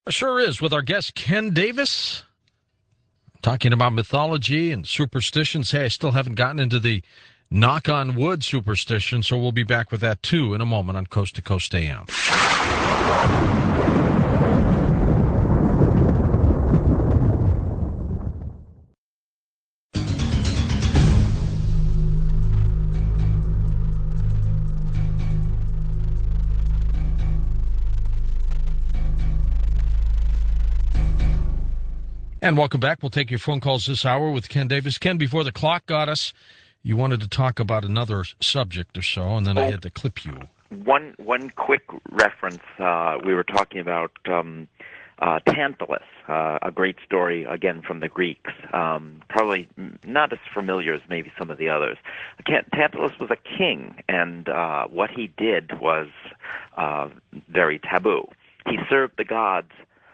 Sure is, with our guest Ken Davis, talking about mythology and superstitions. Hey, I still haven't gotten into the knock on wood superstition, so we'll be back with that too in a moment on Coast to Coast AM. And welcome back. We'll take your phone calls this hour with Ken Davis. Ken, before the clock got us, you wanted to talk about another subject or so, and then I had to clip you. One quick reference. We were talking about Tantalus, a great story again from the Greeks. Probably not as familiar as maybe some of the others. Tantalus was a king, and what he did was very taboo. He served the gods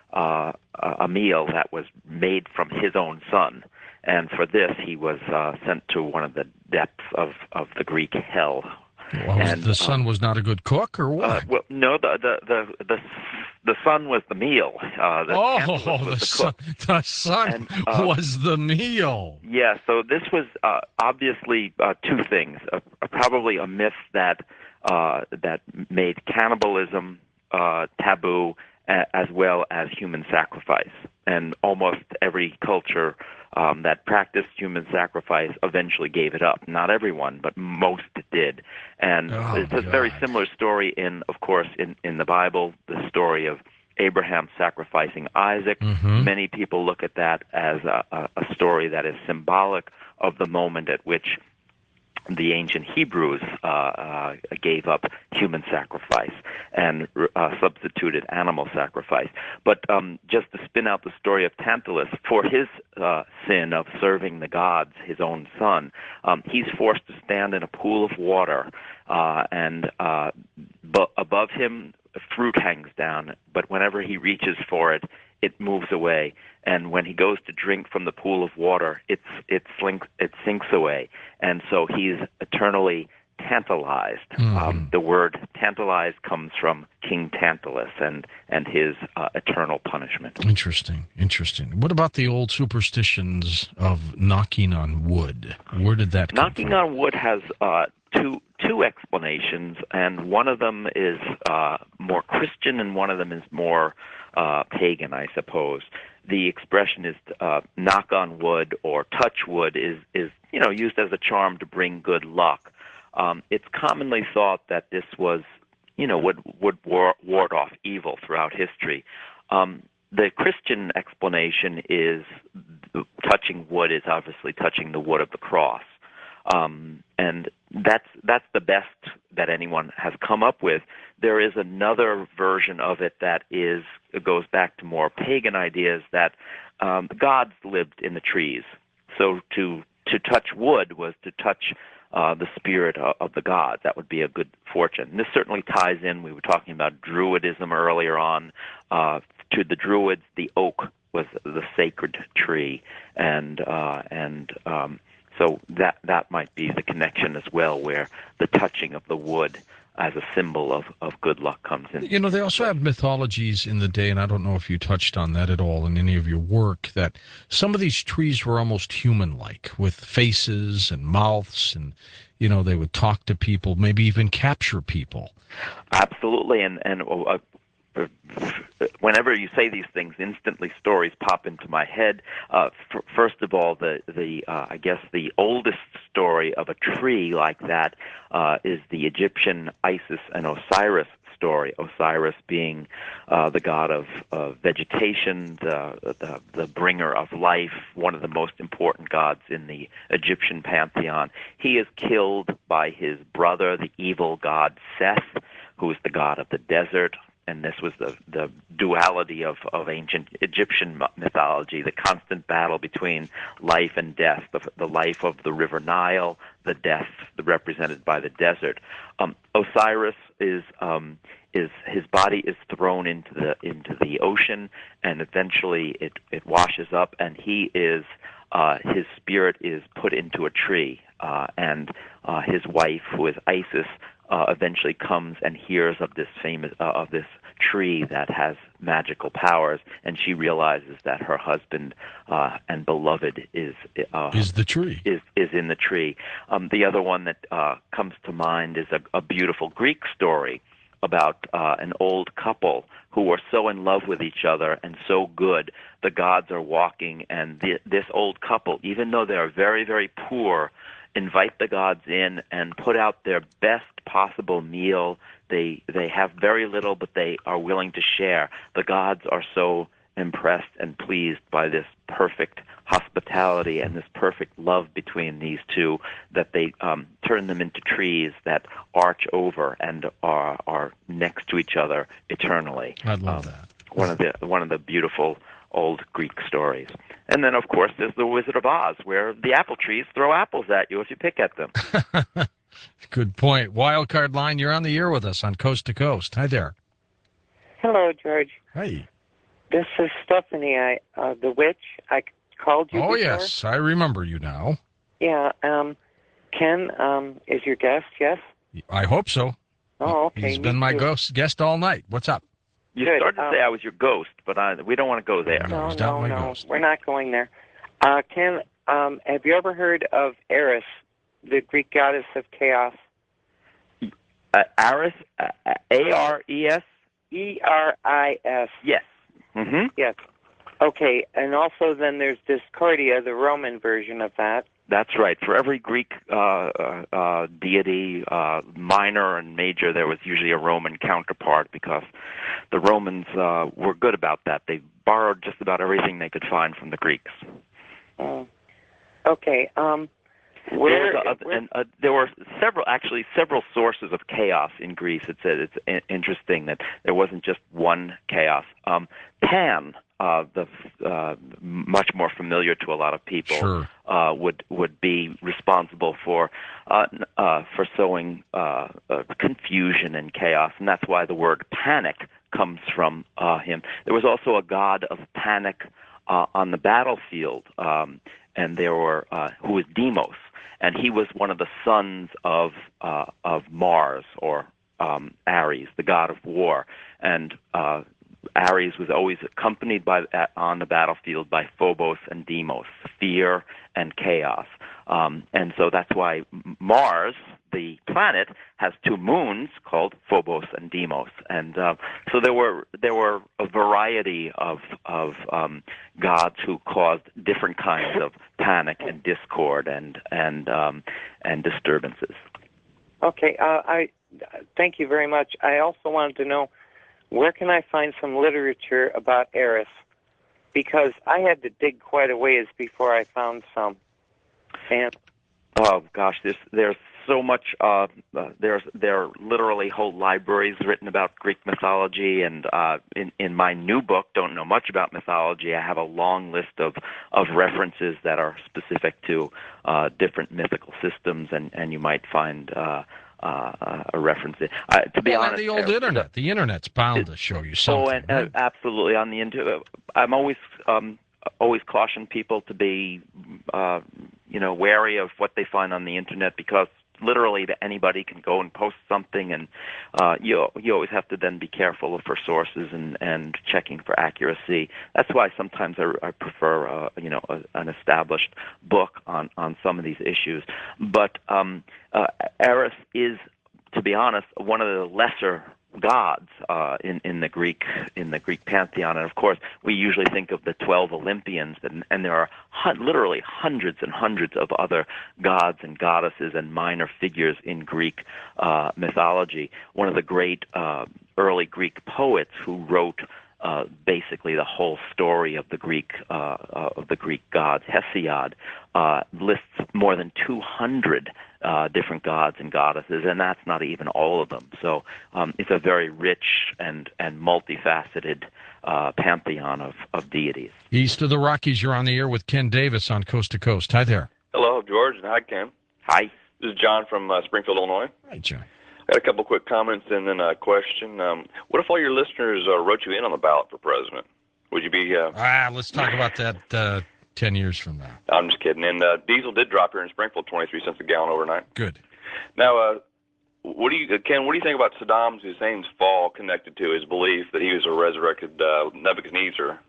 a meal that was made from his own son. And for this, he was sent to one of the depths of the Greek hell. Well, and the son was not a good cook, or what? Well, no, the son was the meal. The son was the meal. Yeah, so this was obviously two things. Probably a myth that made cannibalism taboo, as well as human sacrifice. And almost every culture that practiced human sacrifice eventually gave it up. Not everyone, but most did. And it's a very similar story of course, in the Bible, the story of Abraham sacrificing Isaac. Mm-hmm. Many people look at that as a story that is symbolic of the moment at which the ancient Hebrews gave up human sacrifice and substituted animal sacrifice. But just to spin out the story of Tantalus, for his sin of serving the gods, his own son, he's forced to stand in a pool of water, and above him, fruit hangs down, but whenever he reaches for it, it moves away. And when he goes to drink from the pool of water, it sinks away. And so he's eternally tantalized. Mm-hmm. The word tantalized comes from King Tantalus and his eternal punishment. Interesting. What about the old superstitions of knocking on wood? Where did that come Knocking from? on wood has two explanations, and one of them is more Christian and one of them is more pagan, I suppose. The expression is knock on wood or touch wood is used as a charm to bring good luck. It's commonly thought that this was would ward off evil throughout history. The Christian explanation is touching wood is obviously touching the wood of the cross. And that's the best that anyone has come up with. There is another version of it that goes back to more pagan ideas that the gods lived in the trees. So to touch wood was to touch the spirit of the gods. That would be a good fortune. And this certainly ties in. We were talking about Druidism earlier on. To the Druids, the oak was the sacred tree, and so that might be the connection as well, where the touching of the wood as a symbol of good luck comes in. They also have mythologies in the day, and I don't know if you touched on that at all in any of your work, that some of these trees were almost human-like, with faces and mouths, and, they would talk to people, maybe even capture people. Absolutely, and whenever you say these things, instantly stories pop into my head. First of all, I guess the oldest story of a tree like that is the Egyptian Isis and Osiris story. Osiris being the god of vegetation, the bringer of life, one of the most important gods in the Egyptian pantheon. He is killed by his brother, the evil god Seth, who is the god of the desert. And this was the duality of ancient Egyptian mythology, the constant battle between life and death, the life of the river Nile, the death represented by the desert. Osiris is his body is thrown into the ocean, and eventually it washes up, and his spirit is put into a tree, and his wife, who is Isis, eventually comes and hears of this tree that has magical powers, and she realizes that her husband and beloved is the tree. Is in the tree. The other one that comes to mind is a beautiful Greek story about an old couple who were so in love with each other and so good. The gods are walking, and this old couple, even though they are very, very poor, invite the gods in and put out their best possible meal. They have very little, but they are willing to share. The gods are so impressed and pleased by this perfect hospitality and this perfect love between these two that they turn them into trees that arch over and are next to each other eternally. I love that. One of the beautiful old Greek stories. And then, of course, there's the Wizard of Oz, where the apple trees throw apples at you if you pick at them. Good point. Wildcard Line, you're on the air with us on Coast to Coast. Hi there. Hello, George. Hey. This is Stephanie, the witch. I called you before. Yes, I remember you now. Yeah, Ken is your guest, yes? I hope so. Oh, okay. He's been my guest all night. What's up? You started to say I was your ghost, but we don't want to go there. No, ghost. We're not going there. Ken, have you ever heard of Eris, the Greek goddess of chaos? Ares? A-R-E-S? E-R-I-S. Yes. Mm-hmm. Yes. Okay, and also then there's Discordia, the Roman version of that. That's right. For every Greek deity, minor and major, there was usually a Roman counterpart because the Romans were good about that. They borrowed just about everything they could find from the Greeks. Okay. There were several sources of chaos in Greece. It's interesting that there wasn't just one chaos. Pan, much more familiar to a lot of people, sure. would be responsible for sowing confusion and chaos, and that's why the word panic comes from him. There was also a god of panic on the battlefield, and there were who was Deimos, and he was one of the sons of Mars or Ares, the god of war, and Ares was always accompanied on the battlefield by Phobos and Deimos, fear and chaos. And so that's why Mars, the planet, has two moons called Phobos and Deimos. And so there were a variety of gods who caused different kinds of panic and discord and disturbances. Okay, I thank you very much. I also wanted to know, where can I find some literature about Eris? Because I had to dig quite a ways before I found some. And oh gosh, there's so much. There are literally whole libraries written about Greek mythology, and in my new book, Don't Know Much About Mythology, I have a long list of references that are specific to different mythical systems, and you might find a reference. To be honest, the old internet. The internet's bound to show you something. Oh, and absolutely on the internet. I'm always caution people to be wary of what they find on the internet, because literally anybody can go and post something, and you always have to then be careful for sources and checking for accuracy. That's why sometimes I prefer an established book on some of these issues. But Eris is, to be honest, one of the lesser gods in the Greek pantheon, and of course we usually think of the 12 Olympians, and there are literally hundreds and hundreds of other gods and goddesses and minor figures in Greek mythology. One of the great early Greek poets who wrote basically the whole story of the Greek gods, Hesiod, lists more than 200 different gods and goddesses, and that's not even all of them. So it's a very rich and multifaceted pantheon of deities. East of the Rockies, you're on the air with Ken Davis on Coast to Coast. Hi there. Hello, George, and hi, Ken. Hi. This is John from Springfield, Illinois. Hi, John. I got a couple quick comments and then a question. What if all your listeners wrote you in on the ballot for president? Would you be... let's talk about that 10 years from now. I'm just kidding. And diesel did drop here in Springfield 23 cents a gallon overnight. Good. Now, what do you, Ken? What do you think about Saddam Hussein's fall connected to his belief that he was a resurrected Nebuchadnezzar?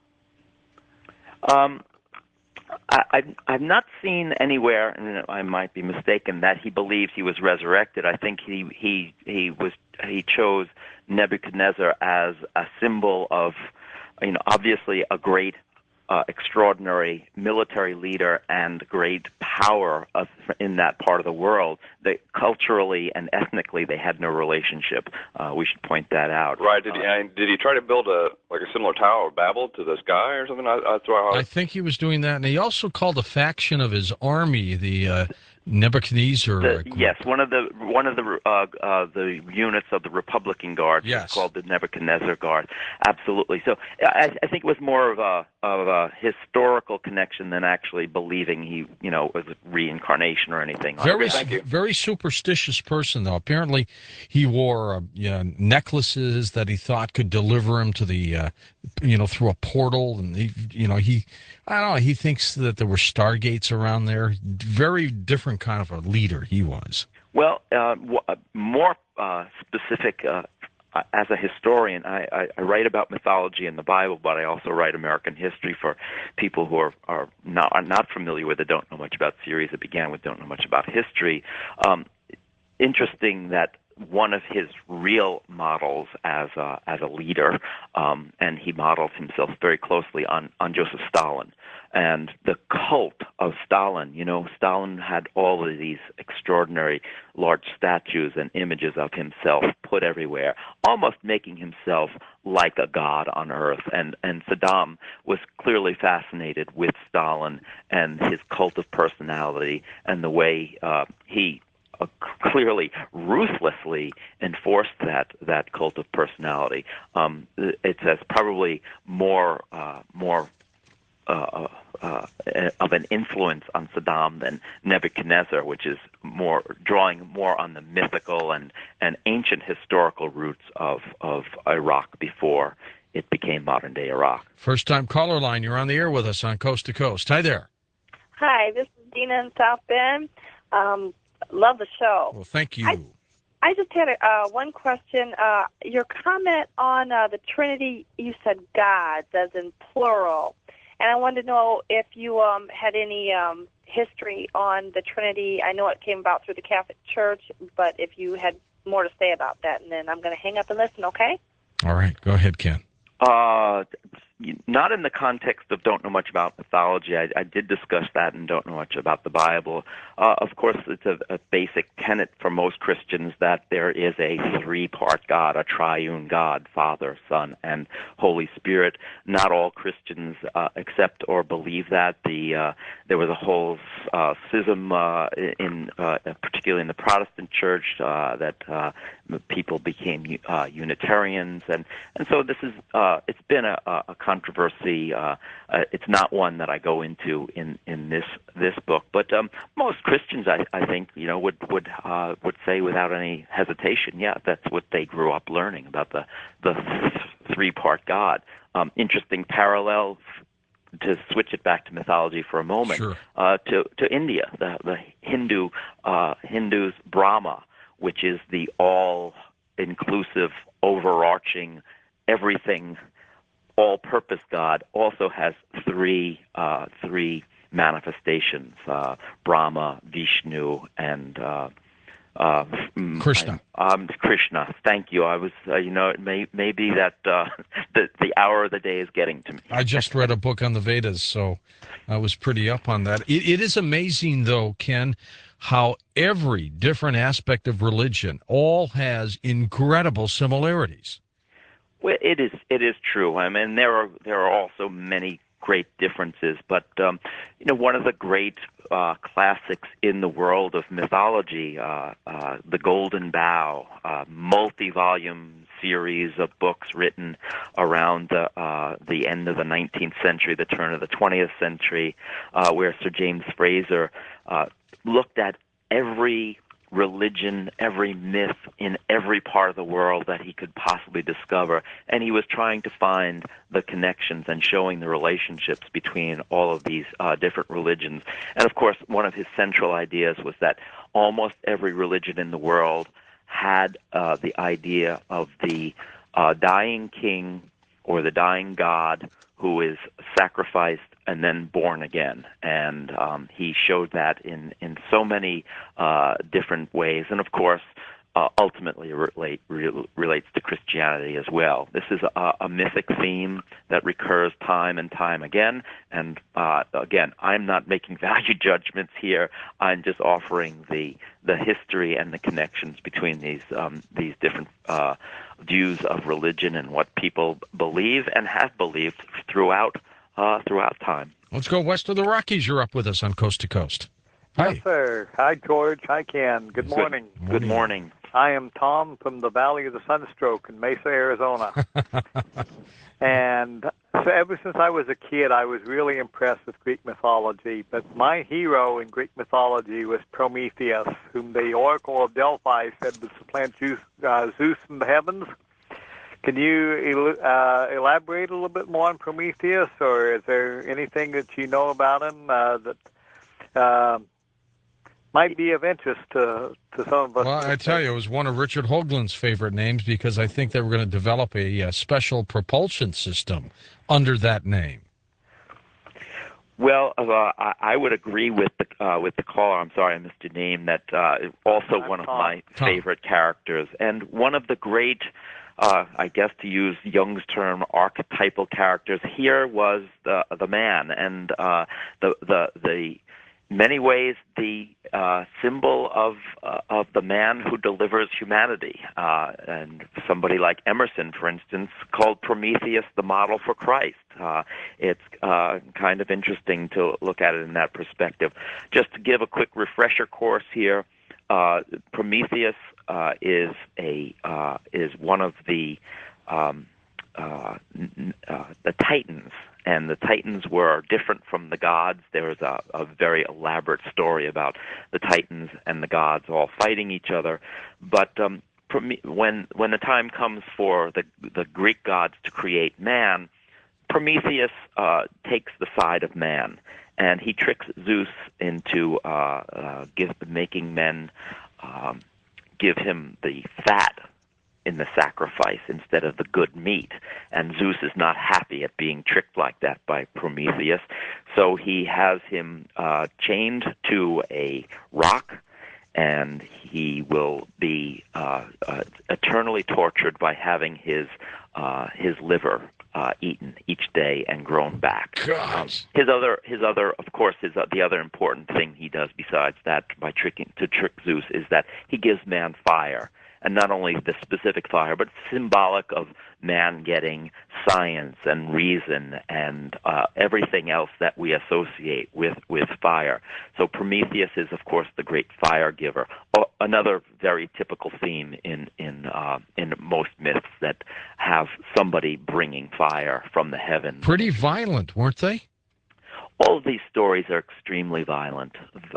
I've not seen anywhere, and I might be mistaken, that he believes he was resurrected. I think he chose Nebuchadnezzar as a symbol of, obviously a great, extraordinary military leader and great power in that part of the world. Culturally and ethnically, they had no relationship. We should point that out. Right? Did he try to build a similar Tower of Babel to this guy or something? I think he was doing that, and he also called a faction of his army the Nebuchadnezzar. Yes, one of the units of the Republican Guard was called the Nebuchadnezzar Guard. Absolutely. So I think it was more of a historical connection than actually believing he was reincarnation or anything. Very superstitious person, though. Apparently, he wore necklaces that he thought could deliver him to the through a portal, and he thinks that there were stargates around there. Very different kind of a leader he was. Well, more specific, as a historian, I write about mythology in the Bible, but I also write American history for people who are not familiar with it, don't know much about series that began with don't know much about history. Interesting that one of his real models as a leader, and he modeled himself very closely on Joseph Stalin. And the cult of Stalin, Stalin had all of these extraordinary large statues and images of himself put everywhere, almost making himself like a god on earth. And Saddam was clearly fascinated with Stalin and his cult of personality and the way he clearly, ruthlessly enforced that cult of personality. It says probably more of an influence on Saddam than Nebuchadnezzar, which is drawing more on the mythical and ancient historical roots of Iraq before it became modern-day Iraq. First-time caller line, you're on the air with us on Coast to Coast. Hi there. Hi, this is Dina in South Bend. Love the show. Well, thank you. I just had one question. Your comment on the Trinity, you said gods as in plural. And I wanted to know if you had any history on the Trinity. I know it came about through the Catholic Church, but if you had more to say about that, and then I'm going to hang up and listen, okay? All right. Go ahead, Ken. Not in the context of don't know much about mythology. I did discuss that and don't know much about the Bible. Of course, it's a basic tenet for most Christians that there is a three-part God, a triune God, Father, Son, and Holy Spirit. Not all Christians accept or believe that. There was a whole schism, particularly in the Protestant Church, that people became Unitarians, and so this is it's been a controversy. It's not one that I go into in this book, but most Christians, I think, would say without any hesitation, yeah, that's what they grew up learning about the three-part God. Interesting parallel, to switch it back to mythology for a moment, sure. To India, the Hindus Brahma, which is the all-inclusive, overarching, everything, all-purpose God, also has three manifestations: Brahma, Vishnu, and Krishna. Krishna. Thank you. I was, it may be that the hour of the day is getting to me. I just read a book on the Vedas, so I was pretty up on that. It is amazing, though, Ken, how every different aspect of religion all has incredible similarities. Well, it is true. I mean, there are also many great differences, but one of the great classics in the world of mythology, The Golden Bough, multi-volume series of books written around the end of the 19th century, the turn of the 20th century, where Sir James Frazer looked at every religion, every myth in every part of the world that he could possibly discover, and he was trying to find the connections and showing the relationships between all of these different religions. And of course, one of his central ideas was that almost every religion in the world had the idea of the dying king or the dying god who is sacrificed and then born again. And he showed that in so many different ways. And of course, ultimately relates to Christianity as well. This is a mythic theme that recurs time and time again. And again, I'm not making value judgments here. I'm just offering the history and the connections between these different views of religion and what people believe and have believed throughout time. Let's go west of the Rockies. You're up with us on Coast to Coast. Hi. Yes, sir. Hi, George. Hi, Ken. Good morning. Good morning. I am Tom from the Valley of the Sunstroke in Mesa, Arizona. And so ever since I was a kid, I was really impressed with Greek mythology. But my hero in Greek mythology was Prometheus, whom the Oracle of Delphi said would supplant Zeus in the heavens. Can you elaborate a little bit more on Prometheus, or is there anything that you know about him that might be of interest to some of us? Well, I tell you, it was one of Richard Hoagland's favorite names because I think they were going to develop a special propulsion system under that name. Well, I would agree with the caller. I'm sorry I missed your name. That also one of my favorite characters, and one of the great, I guess to use Jung's term, archetypal characters here was the man, and the many ways the symbol of the man who delivers humanity. And somebody like Emerson, for instance, called Prometheus the model for Christ. It's kind of interesting to look at it in that perspective. Just to give a quick refresher course here, Prometheus is one of the Titans. And the Titans were different from the gods. There was a very elaborate story about the Titans and the gods all fighting each other. But when the time comes for the Greek gods to create man, Prometheus takes the side of man, and he tricks Zeus into making men give him the fat in the sacrifice instead of the good meat. And Zeus is not happy at being tricked like that by Prometheus. So he has him chained to a rock, and he will be eternally tortured by having his liver eaten each day and grown back. The other important thing he does besides that, to trick Zeus, is that he gives man fire. And not only the specific fire, but symbolic of man getting science and reason and everything else that we associate with fire. So Prometheus is, of course, the great fire giver. Another very typical theme in most myths that have somebody bringing fire from the heavens. Pretty violent, weren't they? All of these stories are extremely violent.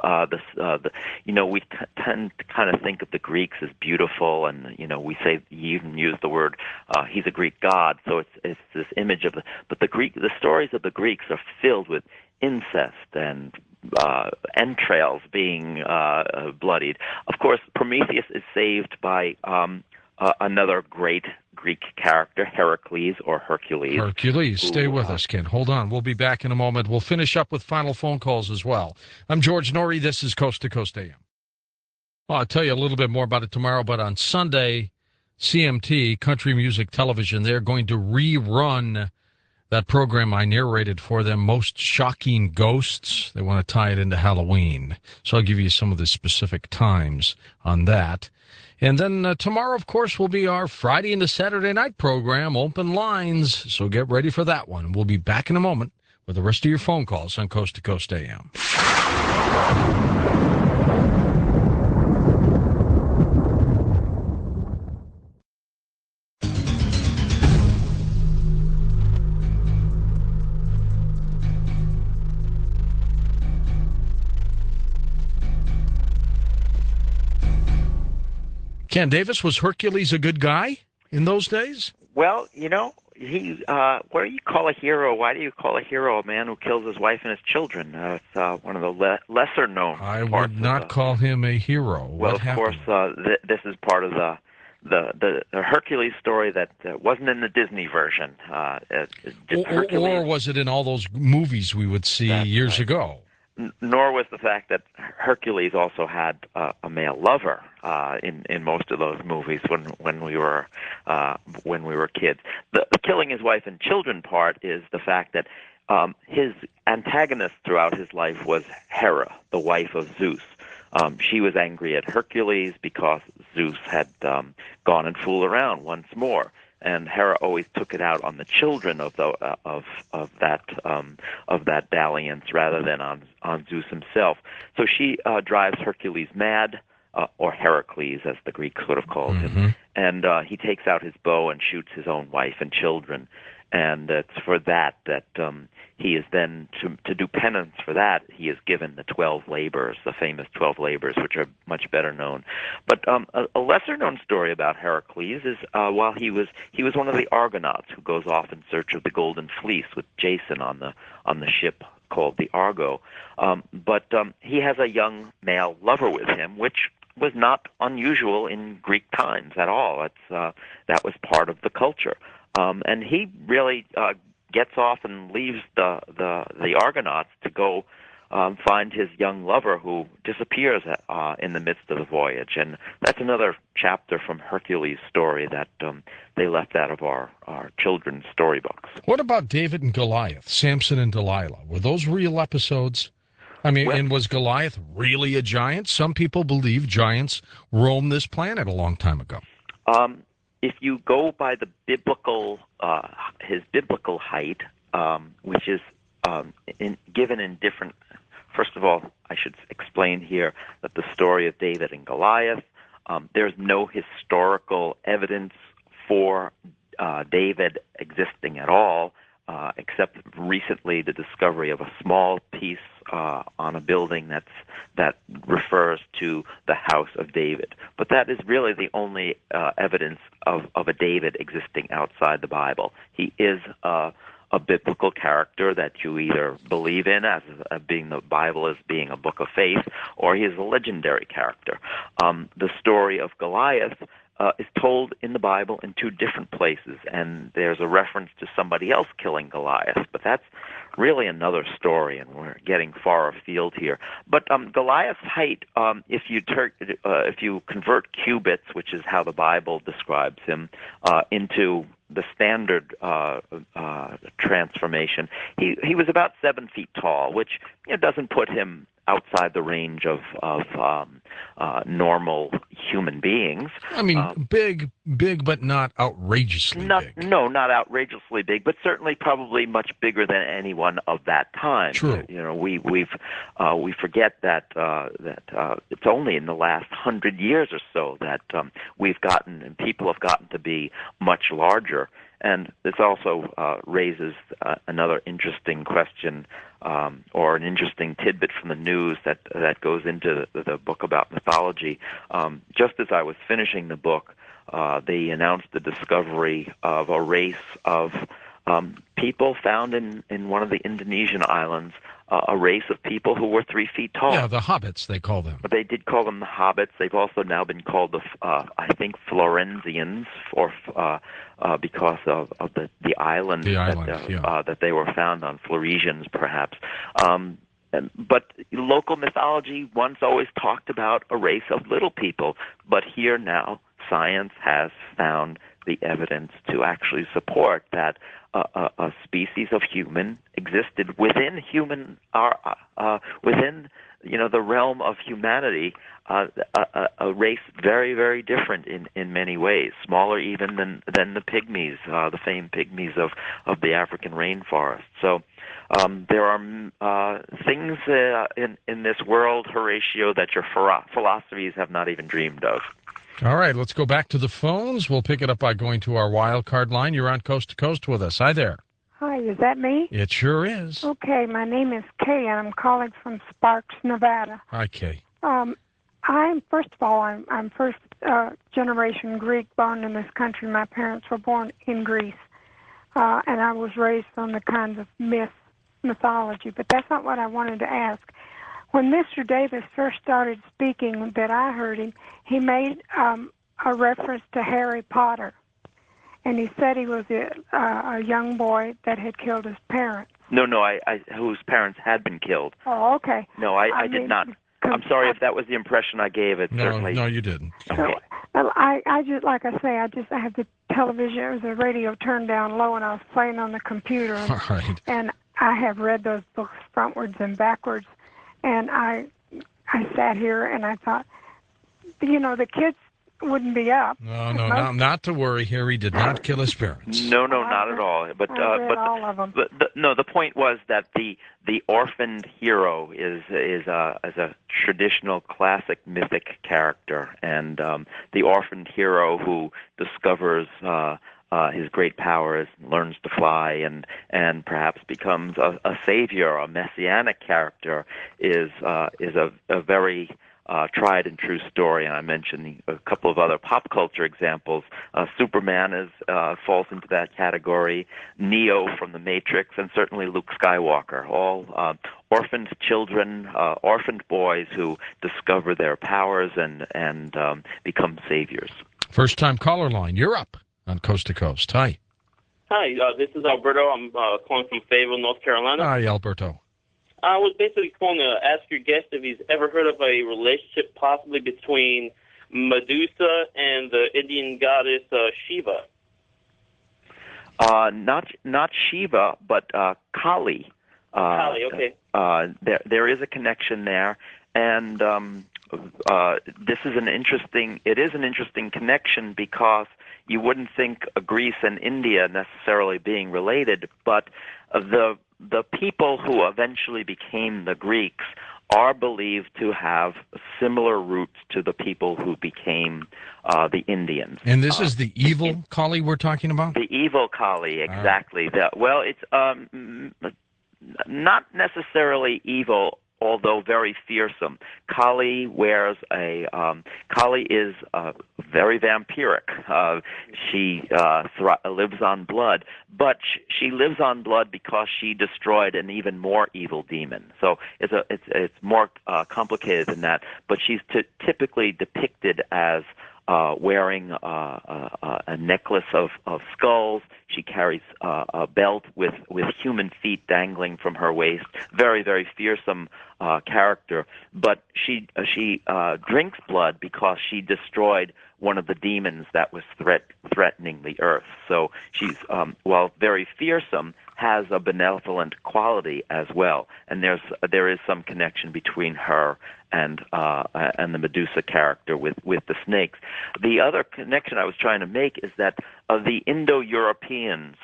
We tend to kind of think of the Greeks as beautiful, and we say, you even use the word, he's a Greek god. So it's this image of but the stories of the Greeks are filled with incest and entrails being bloodied. Of course, Prometheus is saved by another great Greek character, Heracles or Hercules. Hercules. Stay with us, Ken. Hold on. We'll be back in a moment. We'll finish up with final phone calls as well. I'm George Noory. This is Coast to Coast AM. Well, I'll tell you a little bit more about it tomorrow, but on Sunday, CMT, Country Music Television, they're going to rerun that program I narrated for them, Most Shocking Ghosts. They want to tie it into Halloween. So I'll give you some of the specific times on that. And then tomorrow, of course, will be our Friday into Saturday night program, Open Lines. So get ready for that one. We'll be back in a moment with the rest of your phone calls on Coast to Coast AM. Ken Davis, was Hercules a good guy in those days? Well, what do you call a hero? Why do you call a hero a man who kills his wife and his children? It's one of the lesser known. I would not call him a hero. Well, what of happened? course, this is part of the Hercules story that wasn't in the Disney version. Or was it in all those movies we would see years ago? Nor was the fact that Hercules also had a male lover in most of those movies when we were kids. The killing his wife and children part is the fact that his antagonist throughout his life was Hera, the wife of Zeus. She was angry at Hercules because Zeus had gone and fooled around once more. And Hera always took it out on the children of that dalliance rather than on Zeus himself. So she drives Hercules mad, or Heracles, as the Greeks would have called him, and he takes out his bow and shoots his own wife and children. And it's for that he is then, to do penance for that, he is given the 12 labors, the famous 12 labors, which are much better known. But a lesser-known story about Heracles is while he was one of the Argonauts who goes off in search of the Golden Fleece with Jason on the ship called the Argo. But he has a young male lover with him, which was not unusual in Greek times at all. That was part of the culture. And he really gets off and leaves the Argonauts to go find his young lover, who disappears in the midst of the voyage. And that's another chapter from Hercules' story that they left out of our children's storybooks. What about David and Goliath, Samson and Delilah? Were those real episodes? I mean, and was Goliath really a giant? Some people believe giants roamed this planet a long time ago. If you go by the biblical, his biblical height, which is given in different. First of all, I should explain here that the story of David and Goliath, there's no historical evidence for David existing at all, except recently the discovery of a small piece on a building that refers to the house of David. But that is really the only evidence of a David existing outside the Bible. He is a biblical character that you either believe in as being the Bible as being a book of faith, or he is a legendary character. The story of Goliath is told in the Bible in two different places, and there's a reference to somebody else killing Goliath, but that's really another story, and we're getting far afield here. But Goliath's height, if you convert cubits, which is how the Bible describes him, into the standard transformation, he was about 7 feet tall, which doesn't put him outside the range of normal human beings. I mean, big, but not outrageously big. No, not outrageously big, but certainly probably much bigger than anyone of that time. True. We forget that it's only in the last 100 years or so that we've gotten, and people have gotten to be much larger. And this also raises another interesting question, or an interesting tidbit from the news that goes into the book about mythology. Just as I was finishing the book, they announced the discovery of a race of people found in one of the Indonesian islands, a race of people who were 3 feet tall. Yeah, the hobbits, they call them. They did call them the hobbits. They've also now been called I think, Florenzians, because of the island, that they were found on, Floresians, perhaps. But local mythology once always talked about a race of little people, but here now science has found the evidence to actually support that a species of human existed within within the realm of humanity, a race very, very different in many ways, smaller even than the pygmies, the famed pygmies of the African rainforest. So there are things in this world, Horatio, that your philosophies have not even dreamed of. All right, let's go back to the phones. We'll pick it up by going to our wild card line. You're on Coast to Coast with us. Hi there. Hi, is that me? It sure is. Okay, my name is Kay, and I'm calling from Sparks, Nevada. Hi, Kay. I'm first generation Greek, born in this country. My parents were born in Greece. and I was raised on the kinds of mythology. But that's not what I wanted to ask. When Mr. Davis first started speaking, that I heard him, he made a reference to Harry Potter, and he said he was a young boy that had killed his parents. No, whose parents had been killed. Oh, okay. No, I did not. I'm sorry if that was the impression I gave. It certainly. No, you didn't. Okay. So, I just, like I say, I have the television or the radio turned down low, and I was playing on the computer. All right. And I have read those books frontwards and backwards, and I sat here and I thought, the kids wouldn't be up. No, not to worry. Harry did not kill his parents. No, not at all. But all of them. The point was that the orphaned hero is a traditional classic mythic character, and the orphaned hero who discovers his great powers, learns to fly, and perhaps becomes a savior, a messianic character, is a very tried and true story. And I mentioned a couple of other pop culture examples. Superman falls into that category. Neo from The Matrix, and certainly Luke Skywalker. All orphaned children, orphaned boys who discover their powers and become saviors. First time caller line. You're up on Coast to Coast. Hi. Hi, this is Alberto. I'm calling from Fayetteville, North Carolina. Hi, Alberto. I was basically calling to ask your guest if he's ever heard of a relationship possibly between Medusa and the Indian goddess Shiva. Not Shiva, but Kali. Kali, okay. There is a connection there, and this is an interesting connection because you wouldn't think Greece and India necessarily being related, but the people who eventually became the Greeks are believed to have similar roots to the people who became the Indians. And this is the evil Kali we're talking about? The evil Kali, exactly. It's not necessarily evil, although very fearsome. Kali is very vampiric. She lives on blood, but she lives on blood because she destroyed an even more evil demon. So it's more complicated than that. But she's typically depicted as wearing a necklace of skulls. She carries a belt with human feet dangling from her waist. Very, very fearsome character. But she drinks blood because she destroyed one of the demons that was threatening the earth. So she's, while very fearsome, has a benevolent quality as well. And there is some connection between her and the Medusa character with the snakes. The other connection I was trying to make is that the Indo-Europeans,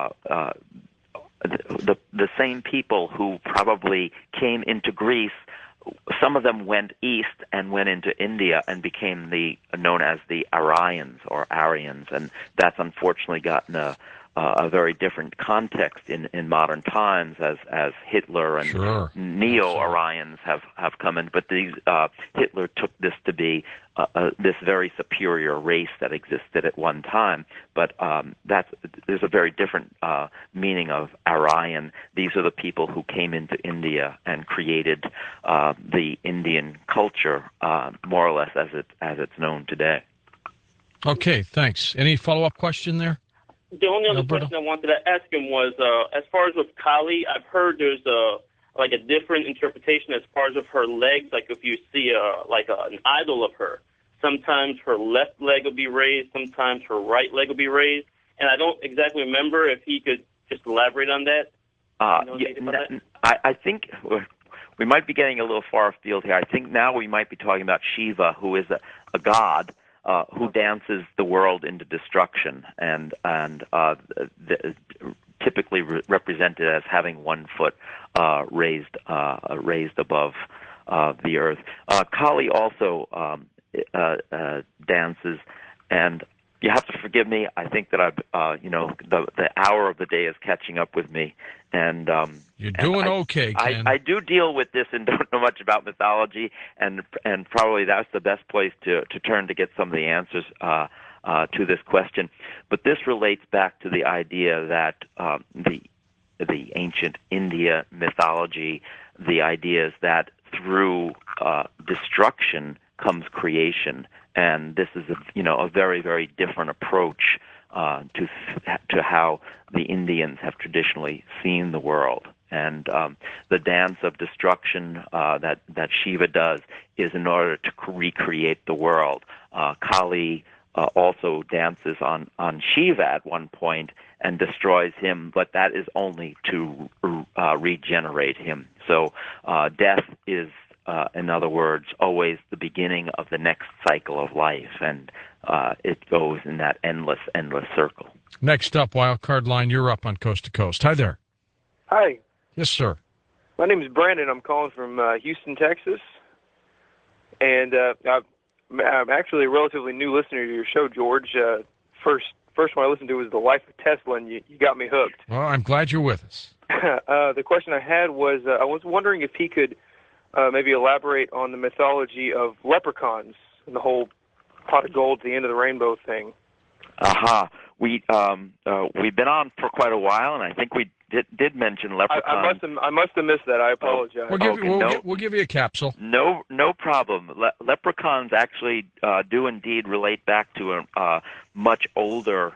the same people who probably came into Greece, some of them went east and went into India and became known as the Aryans, and that's unfortunately gotten a very different context in modern times as Hitler and Neo-Aryans have come in. But Hitler took this to be this very superior race that existed at one time. But there's a very different meaning of Aryan. These are the people who came into India and created the Indian culture, more or less as it's known today. Okay, thanks. Any follow-up question there? The only other question I wanted to ask him was, as far as with Kali, I've heard there's a different interpretation as far as of her legs. Like if you see an idol of her, sometimes her left leg will be raised, sometimes her right leg will be raised, and I don't exactly remember if he could just elaborate on that. I think we might be getting a little far afield here. I think now we might be talking about Shiva, who is a god. Who dances the world into destruction, and typically represented as having one foot raised above the earth. Kali also dances, and you have to forgive me. I think that the hour of the day is catching up with me, and you're doing okay, Ken. I do deal with this and don't know much about mythology, and probably that's the best place to turn to get some of the answers to this question. But this relates back to the idea that the ancient India mythology, the idea is that through destruction comes creation, and this is a very, very different approach to how the Indians have traditionally seen the world. And the dance of destruction that Shiva does is in order to recreate the world. Kali also dances on Shiva at one point and destroys him, but that is only to regenerate him. So death is, in other words, always the beginning of the next cycle of life, and it goes in that endless circle. Next up, Wildcard Line, you're up on Coast to Coast. Hi there. Hi. Yes, sir. My name is Brandon. I'm calling from Houston, Texas. And I'm actually a relatively new listener to your show, George. First one I listened to was The Life of Tesla, and you got me hooked. Well, I'm glad you're with us. The question I had was, I was wondering if he could maybe elaborate on the mythology of leprechauns and the whole pot of gold at the end of the rainbow thing. Aha. We've been on for quite a while, and I think we did mention leprechauns. I must have missed that. I apologize. We'll give you a capsule. No problem. Leprechauns actually do indeed relate back to a much older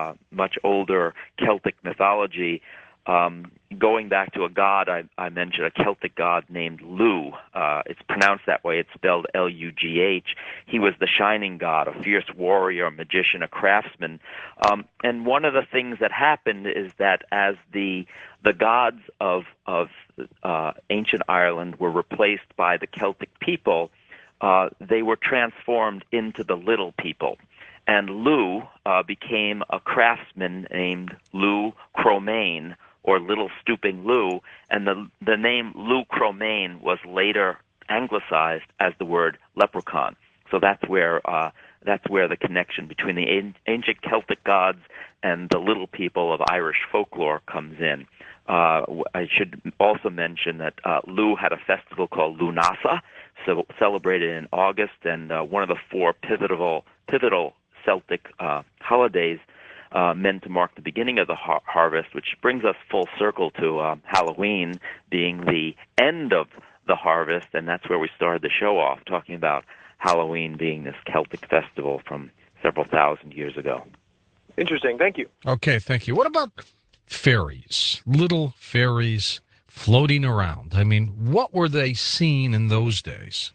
Celtic mythology. Going back to a god, I mentioned a Celtic god named Lu. It's pronounced that way. It's spelled L-U-G-H. He was the shining god, a fierce warrior, a magician, a craftsman. And one of the things that happened is that as the gods of ancient Ireland were replaced by the Celtic people, they were transformed into the little people. And Lu became a craftsman named Lou Cromain, or Little Stooping Lou, and the name Lou Cromain was later anglicized as the word leprechaun. So that's where the connection between the ancient Celtic gods and the little people of Irish folklore comes in. I should also mention that Lou had a festival called Lunasa, so celebrated in August, and one of the four pivotal Celtic holidays meant to mark the beginning of the harvest, which brings us full circle to Halloween being the end of the harvest, and that's where we started the show off, talking about Halloween being this Celtic festival from several thousand years ago. Interesting. Thank you. Okay, thank you. What about fairies, little fairies floating around? I mean, what were they seen in those days?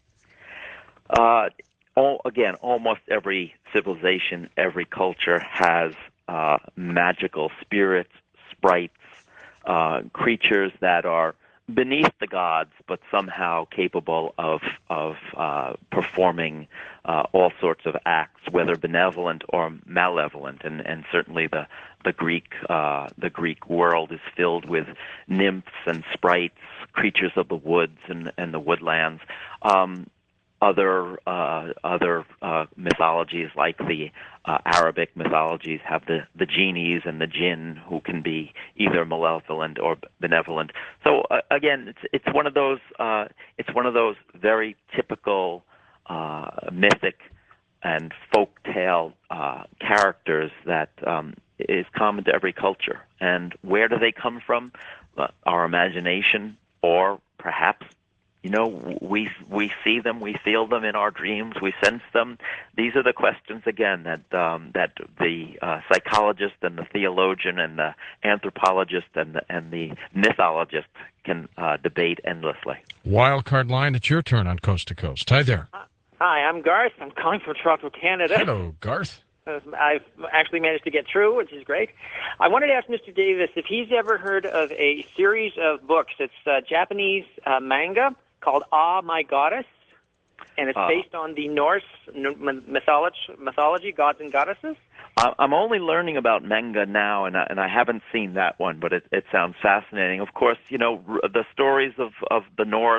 Again, almost every civilization, every culture has magical spirits, sprites, creatures that are beneath the gods, but somehow capable of performing all sorts of acts, whether benevolent or malevolent. And certainly the Greek world is filled with nymphs and sprites, creatures of the woods and the woodlands. Other mythologies, like the Arabic mythologies, have the genies and the jinn, who can be either malevolent or benevolent. So again, it's one of those very typical mythic and folktale characters that is common to every culture. And where do they come from? Our imagination, or perhaps, we see them, we feel them in our dreams, we sense them. These are the questions, again, that the psychologist and the theologian and the anthropologist and the mythologist can debate endlessly. Wildcard Line, it's your turn on Coast to Coast. Hi there. Hi, I'm Garth. I'm calling from Toronto, Canada. Hello, Garth. I've actually managed to get through, which is great. I wanted to ask Mr. Davis if he's ever heard of a series of books. It's Japanese manga called Ah, My Goddess, and it's based on the Norse mythology, gods and goddesses. I'm only learning about manga now, and I haven't seen that one, but it sounds fascinating. Of course, the stories of the Norse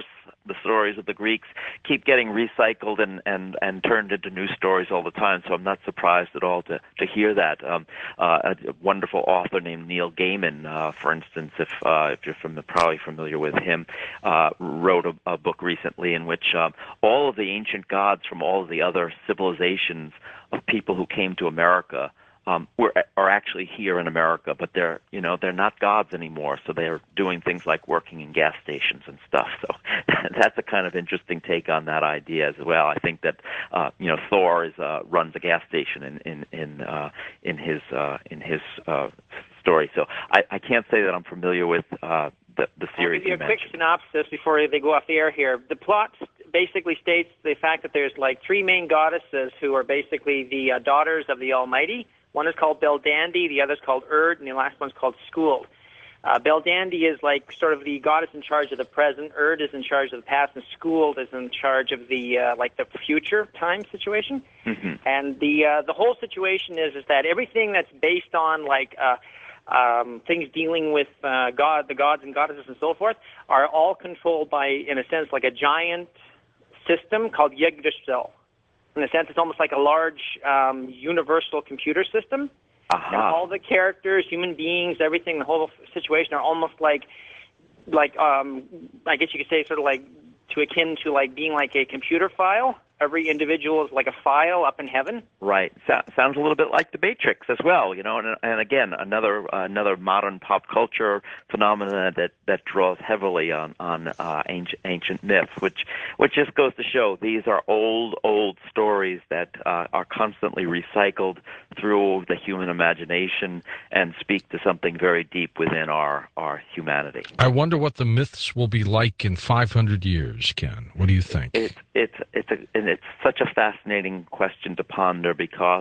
the stories of the Greeks keep getting recycled and turned into new stories all the time. So I'm not surprised at all to hear that. A wonderful author named Neil Gaiman, for instance, if you're probably familiar with him, wrote a book recently in which all of the ancient gods from all of the other civilizations of people who came to America are actually here in America, but they're not gods anymore. So they're doing things like working in gas stations and stuff. So that's a kind of interesting take on that idea as well. I think that Thor runs a gas station in his story. So I can't say that I'm familiar with the series. I'll give you a quick synopsis before they go off the air here. The plot basically states the fact that there's like three main goddesses who are basically the daughters of the Almighty. One is called Belldandy, the other is called Urd, and the last one's called Skuld. Belldandy is like sort of the goddess in charge of the present. Urd is in charge of the past, and Skuld is in charge of the the future time situation. Mm-hmm. And the whole situation is that everything that's based on things dealing with the gods and goddesses and so forth are all controlled by, in a sense, like a giant system called Yggdrasil. In a sense, it's almost like a large universal computer system. Uh-huh. And all the characters, human beings, everything, the whole situation are almost like I guess you could say sort of like akin to like being like a computer file. Every individual is like a file up in heaven. Right. Sounds a little bit like the Matrix as well, and again, another modern pop culture phenomenon that draws heavily on ancient myths, which just goes to show these are old stories that are constantly recycled through the human imagination and speak to something very deep within our humanity. I wonder what the myths will be like in 500 years, Ken. What do you think? It's such a fascinating question to ponder because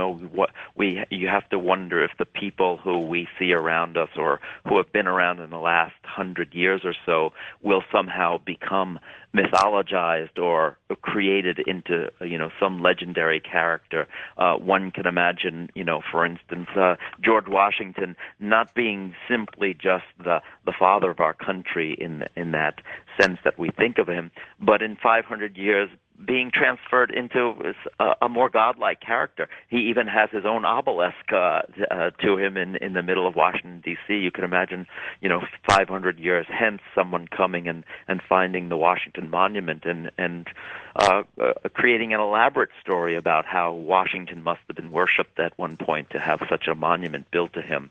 you have to wonder if the people who we see around us or who have been around in the last 100 years or so will somehow become mythologized or created into some legendary character. One can imagine, for instance, George Washington not being simply just the father of our country in that sense that we think of him, but in 500 years being transferred into a more godlike character. He even has his own obelisk to him in the middle of Washington, D.C. You can imagine, 500 years hence, someone coming and finding the Washington Monument and creating an elaborate story about how Washington must have been worshipped at one point to have such a monument built to him.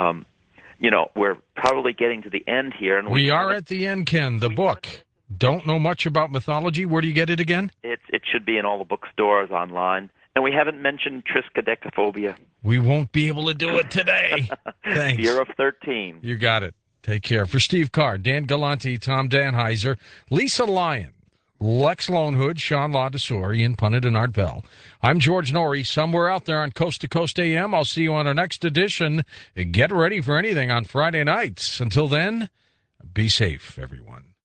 We're probably getting to the end here. And we are at the end, Ken. The book. Don't know much about mythology. Where do you get it again? It should be in all the bookstores online. And we haven't mentioned triskaidekaphobia. We won't be able to do it today. Thanks. Fear of 13. You got it. Take care. For Steve Carr, Dan Galante, Tom Danheiser, Lisa Lyon, Lex Lonehood, Sean LaDesor, Ian Punnett, and Art Bell. I'm George Norrie, somewhere out there on Coast to Coast AM. I'll see you on our next edition. Get ready for anything on Friday nights. Until then, be safe, everyone.